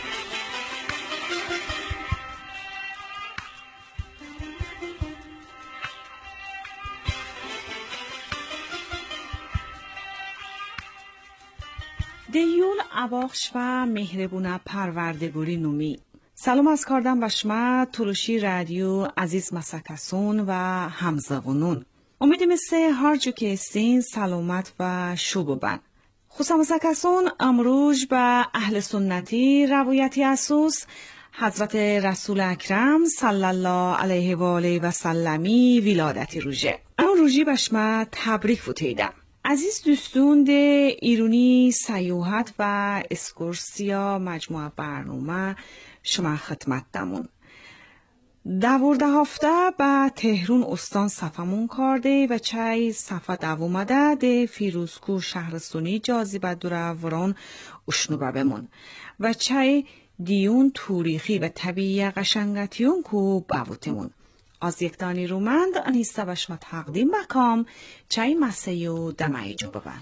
دیول اباخش و مهربونه پروردگاری نومی. سلام از کاردم بشما تلوشی رادیو عزیز مسکسون و همزبونون. امیدیم سه هر جو که استین سلامت و شوب بن. خصوصا مسکسون امروز به اهل سنتی روایتی اسوس حضرت رسول اکرم صلی الله علیه و آله و سلمی ولادتی روژه. اون روژی بشما تبریک فوتیدم. عزیز دوستون ده ایرونی سیاحت و اسکورسیا مجموعه برنامه شما خدمت دمون. 12 هفته به تهران استان صفمون کرده و چای صفه دوامده ده فیروزکو شهرستانی جاذبه دور وران اشنوبه بمون و چای دیون توریخی و طبیعی قشنگتیون کو باوتمون. از یک دانی رومند انیسته بشما تقدیم بکام چای مسیو دمایی جو ببن.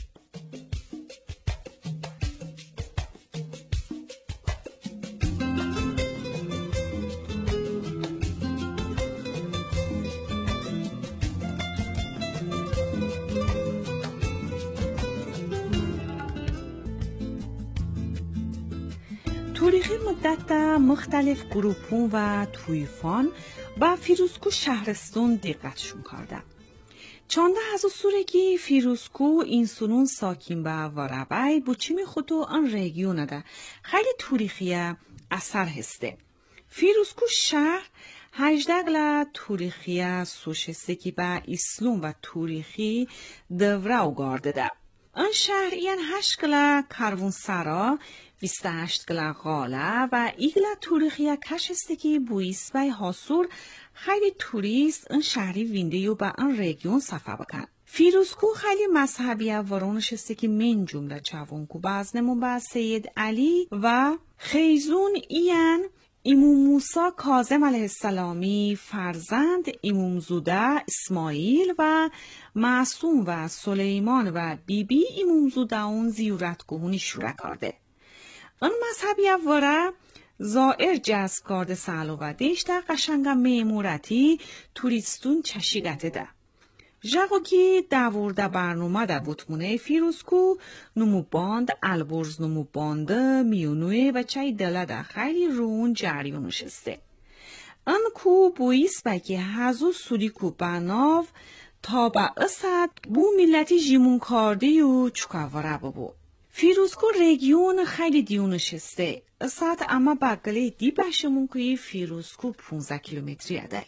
توریخی مدت مختلف گروپون و تویفان با فیروزکو شهرستون دقتشون کرده. چانده از سورگی فیروزکو این سنون ساکین با ورابای بوچیمی خودو آن ریگیونه ده خیلی توریخی اثر هسته. فیروزکو شهر 18 گلا توریخی سوشسته که با اسلام و توریخی دوره و گارده ده. آن شهر این 8 گلا کاروان سرا 28 گلا غاله و ایگلا توریخی کشستگی بویس بای حاصور خیلی توریست این شهری ویندیو با این ریگیون صفحه بکن. فیروزکو خیلی مذهبی ورانش است که من جمله چوانکو بازنمون با سید علی و خیزون این امام موسی کاظم علیه السلامی فرزند امام زوده اسماعیل و معصوم و سلیمان و بیبی امام زوده اون زیارتگاهونی شروع کرده. آن مذهبی وره زائر جذب کرده سالو و دیشته قشنگ میمورتی توریستون چشیگته ده. جاگو که داورده برنامه ده بوتمونه فیروزکو نمو باند البرز نمو بانده میونوی و چای دله ده خیلی رون جریون نشسته. آن کو بویس بکی هزو سوری کو بناو تا با اسد بو ملتی جیمون کرده و چکاوره ببو. فیروزکو ریگیون خیلی دیون نشسته. ساعت اما بقله دی بشمون که فیروزکو 15 کیلومتری اده.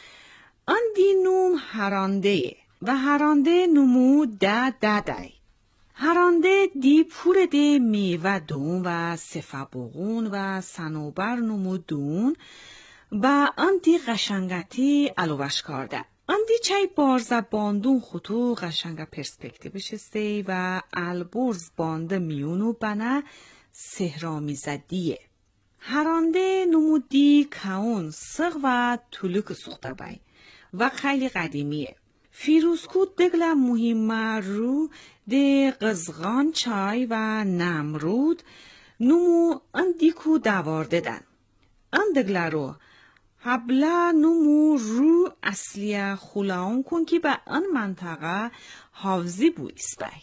آن دی نوم هرانده و هرانده نمو ده. هرانده دی پور دی میوه دون و سفبوغون و سنوبر نمو دون و آن دی قشنگتی علوش کرده. آن دی چای بارزه باندون خطو قشنگ پرسپکتیو شسته و البرز بانده میونو بنا سهرامیزدیه. هرانده نمودی کون سغ و طولک سخته بای و خیلی قدیمیه. فیروزکو دگل مهمه رو ده قزغان چای و نمرود نمو آن دیکو دوارده دن. آن دگل رو حبلا نمو رو اصلی خلاون کن که به آن منطقه حافظی بویس بای.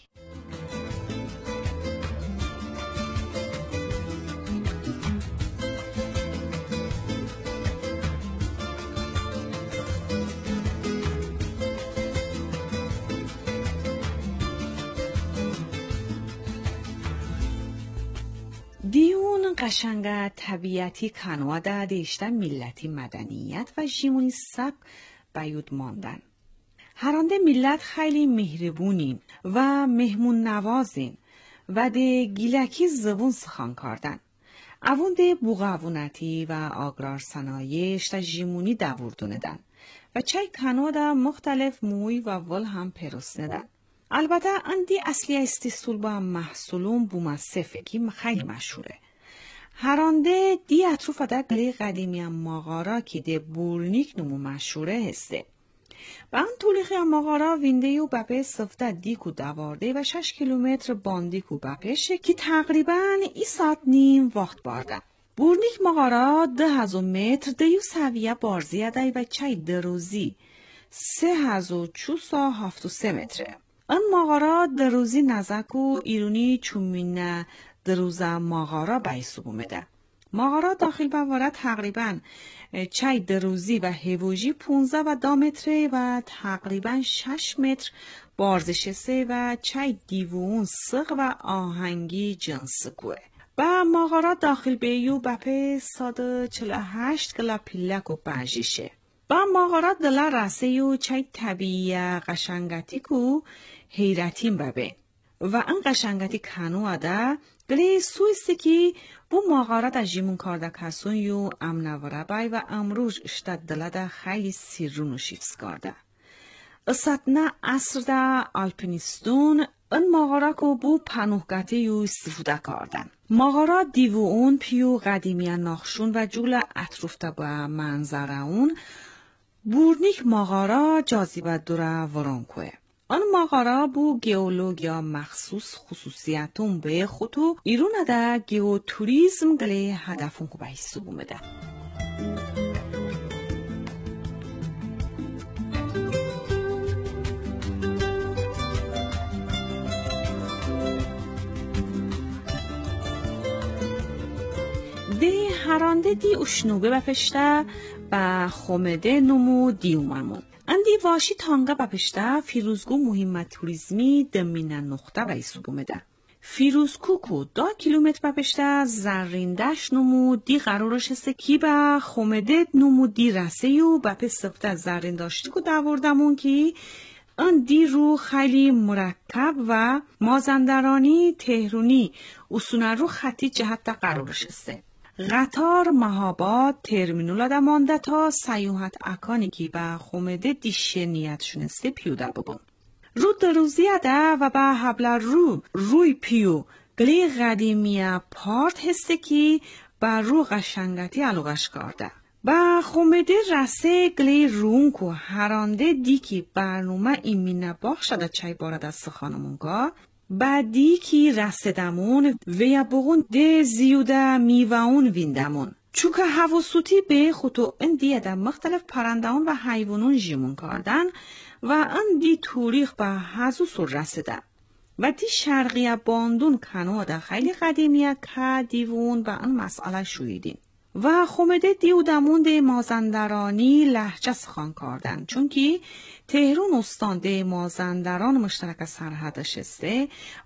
دیون قشنگ طبیعتی کنواده دیشته ملتی مدنیت و جیمونی سب بیود ماندن. هرانده ملت خیلی مهربونین و مهمون نوازین و ده گیلکی زبون سخن کردن. اوون ده بوغاونتی و آگرار صنایش تا جیمونی دوردونه دن و چای کنو دا مختلف موی و ول هم پروسنه دن. البته اندی اصلی استیسول با محصولون بومصفه که خیلی مشهوره. هرانده دی اطروف دا گلی قدیمی ماغارا که ده بورنیک نمو مشهوره هسته. و ان طولیخی ماغارا وینده و بپه سفته دیکو دوارده و 6 کیلومتر باندیکو بپشه که تقریباً ای ساعت نیم وقت بارده. بورنیک ماغارا 1000 متر دیو سویه بارزیه دای و چای دروزی 3473 متره. ان ماغارا دروزی نزکو ایرونی چومینه دروزه ماغارا بایسو بومده. ماغارا داخل بواره تقریباً چای دروزی و هیوژی 15 و 2 متره و تقریباً 6 متر بارزش سه و چای دیوون سق و آهنگی جنس کوه. و ماغارا داخل بیو بپه 148 گلا پیلک و بنجیشه. و ماغارا دلا رسه یو چای طبیعی قشنگتی کو حیرتیم ببه. و این قشنگتی کنو اده گلی سویستی که بو ماغارا دا جیمون کارده کسون یو امنواره بای و امروز اشتد دلا دا خیلی سیرون و شیفز کرده. اساتنا اصر دا آلپینیستون این ماغارا که بو پنوهگتی یو استفاده کردن. ماغارا دیو اون پیو قدیمی ناخشون و جول اطروفته با منظره اون بورنیک ماغارا جاذبه دوره ورانکوه. آن ماغارا بو گئولوژیا مخصوص خصوصیتون به خودو ایرون ده گئوتوریسم گلی هدفون کو بایسو بومده. دی هرانده دی اشنوبه بپشته و خومده نمو دیوممون. اندی واشی تانگا بپشته فیروزگو مهمت توریزمی دمینه نقطه بایسو بومده. فیروزکو کو 2 کیلومتر بپشته زرندش نمو دی قرارش هسته کی با خومده نمو دی رسه یو بپه سفته زرنداشتی کو دوردمون کی ان دی رو خیلی مرکب و مازندرانی تهرونی اصولا رو خطی جهت تا قرارش هسته. قطار مهاباد ترمینولا دا مانده تا سیوحت اکانی که با خومده دیشه نیت شنسته پیوده ببون. رو دروزیه ده و با حبل روی پیو گلی قدیمی پارت هسته که با رو قشنگتی علوغش کرده. با خومده رسه گلی رون که هرانده دی که برنامه ایمینه باخ شده چای بارد از سخانمونگا بعدی که رسیدمون ویا بگون ده زیوده میوون ویندمون چوکه هواسوتی به خودو اندیه ده مختلف پرندهون و حیوانون جیمون کردن و اندی توریخ به هزو سر رسیده و دی شرقیه باندون کنو ده خیلی قدیمیه که دیوون به ان مسئله شویدین و خومده دیودمون ده مازندرانی لهجه سخن کردن چون که تهران استان ده مازندران مشترک سرحدش استه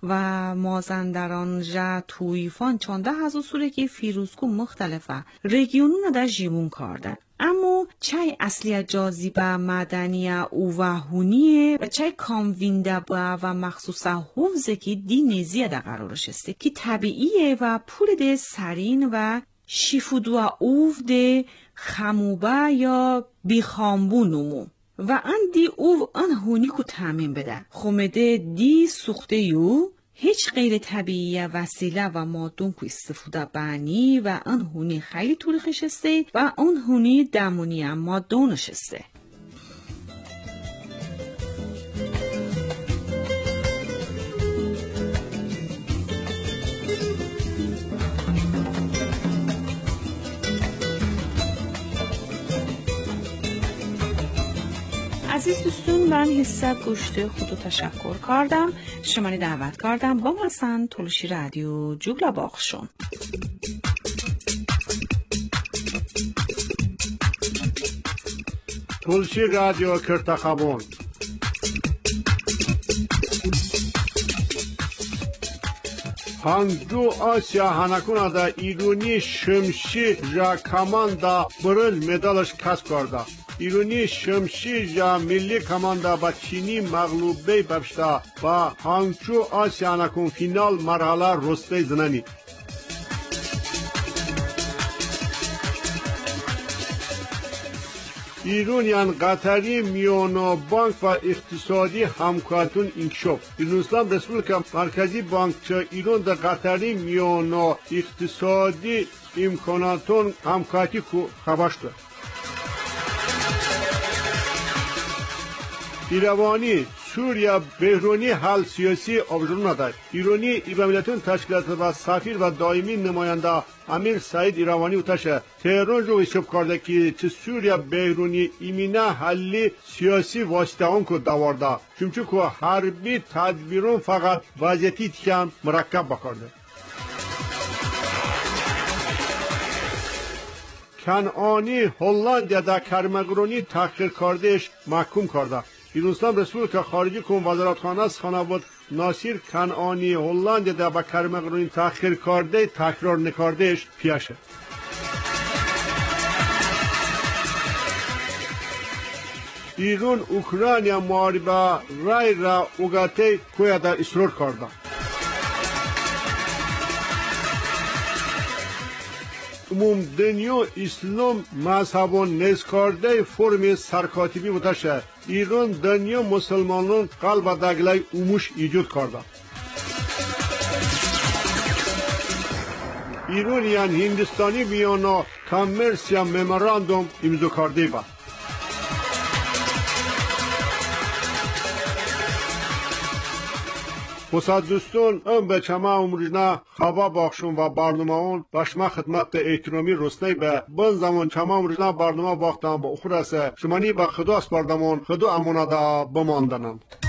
و مازندران جا تویفان چونده هزو سوره که فیروزکو مختلفه رگیونون ده جیمون کردن اما چای اصلی جاذبه مدنی او وحونیه و چای کاموینده با و مخصوصا حوزه که دی نزیه ده قرارش استه که طبیعیه و پول ده سرین و شیفودو اوف ده خموبه یا بیخامبو نمو و اندی اوف ان هونی کو تامین بده خومده دی سوخته یو هیچ غیر طبیعی وسیله و مادون کو استفاده بانی و ان هونی خیلی طول خشسته و اون هونی دمونی هم مادونش استه. عزیز دوستون من حساب گوشت خودو تشکر کردم شمانی دعوت کردم با مثلا تلوشی رادیو جوگلا باخشون تلوشی رادیو کرتخبون هنگجو آسیا هنکون دا ایرونی شمشی جا کمان دا برنج مدالش کسب کرده. ایرانی شمشیر یا ملی کماندا با چینی مغلوبه ببشتا با هانگچو آسیا نکن فینال مرحله رسته زنانی. ایرانیان قطری میانو بانک و اقتصادی همکارتون انکشاف. ایرانستان رسپولیکا مرکزی بانک چه ایران در قطری میانو اقتصادی امکاناتون همکاری کو خبرشده. ایروانی سوریه بحرانی حل سیاسی آبجون ندارد. ایرانی ایبامیلتون تشکیلات و سفیر و دائمی نماینده امیر سعید ایروانی اوتشه تهران رو حساب کرده که چه سوریه بحرانی ایمینه حلی سیاسی واسطه اون که دوارده چون که حربی تدبیرون فقط وضعیتی تیم مرکب بکرده. کنعانی هلندیا در کرمگرونی تحقیر کردهش محکوم کرده. ایرانستان رسپولیکا خارجی کن وزارتخانه از خانواده ناصیر کنعانی هلندیا در با کرمگرونی تحقیر کرده تکرار نکردهش پیشه. ایران اوکراینیا محاربه رای را اوگاته کویا در اصرار کرده. عموم دنیا اسلام مذهبان نزکارده فرم سرکاتبی بودشه. ایران دنیا مسلمانان قلب دگله اوموش ایجاد کرده. ایرانیان هندستانی بیانا کامرسیا مموراندوم امضا کرده با. حسد دوستان ام به چما امروزنا خبا باخشون و برنامه اون باشما خدمت احترامی رسنی به بن زمان چما امروزنا برنامه باختم با اخرسه شمانی با خدا اسپاردمون خدا امانه دا بماندنم.